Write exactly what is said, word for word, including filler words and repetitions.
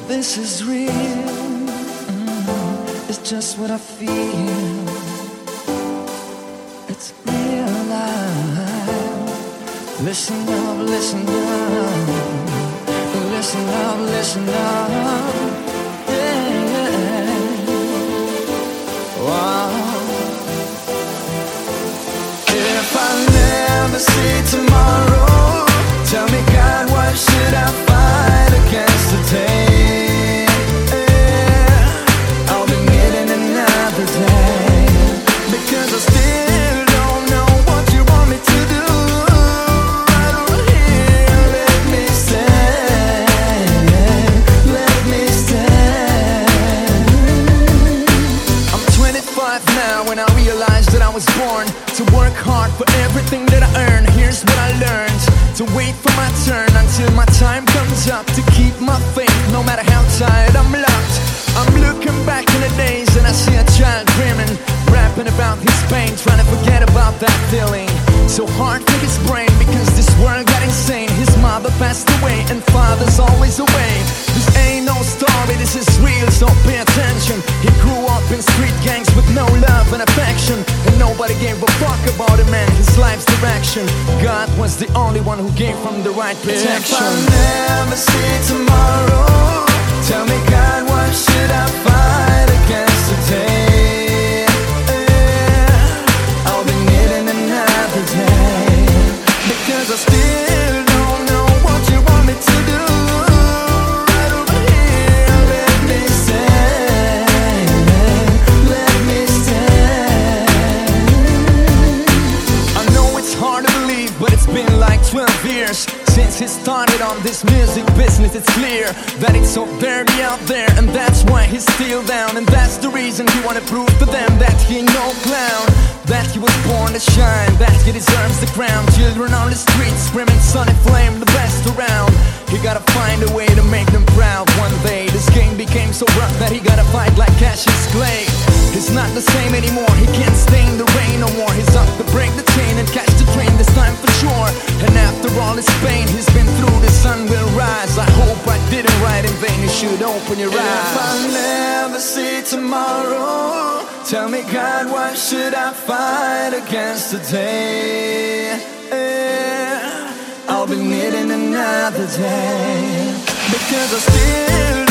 This is real, mm, it's just what I feel. It's real life. Listen up, listen up. Listen up, listen up. Yeah, yeah. Wow. If I never see tomorrow, tell me God, why should I fight against today? When I realized that I was born to work hard for everything that I earn. Here's what I learned: to wait for my turn until my time comes up, to keep my faith no matter how tired I'm locked. I'm looking back in the days and I see a child dreaming, rapping about his pain, trying to forget about that feeling. So hard for his brain because this world got insane. His mother passed away and father's always away. This ain't no story, this is real, so pay attention. He grew up in street gangs with no love and affection, and nobody gave a fuck about him and his life's direction. God was the only one who gave him the right protection. If I never see tomorrow, tell me God, why should I fight against today? Yeah, I'll be needing another day, because I still don't know what you want me to do. Right over here, let me stand, let me stand. I know it's hard to believe, but it's been like twelve years since he started on this music business. It's clear that it's so dirty out there, and that's why he's still down. And that's the reason he wanna prove to them that he ain't no clown, that he was born to shine, that he deserves the crown. Children on the streets screaming Sonny Flame, the best around. He gotta find a way to make them proud. One day this game became so rough that he gotta fight like Cassius Clay. He's not the same anymore, he can't stay in the rain no more. He's up to break the chain and catch the train this time for sure. And after all his pain he's been through, the sun will rise. I hope I didn't write in vain, you should open your eyes. If I never see tomorrow, tell me God, why should I fight against today? Yeah, I'll be needing another day, because I still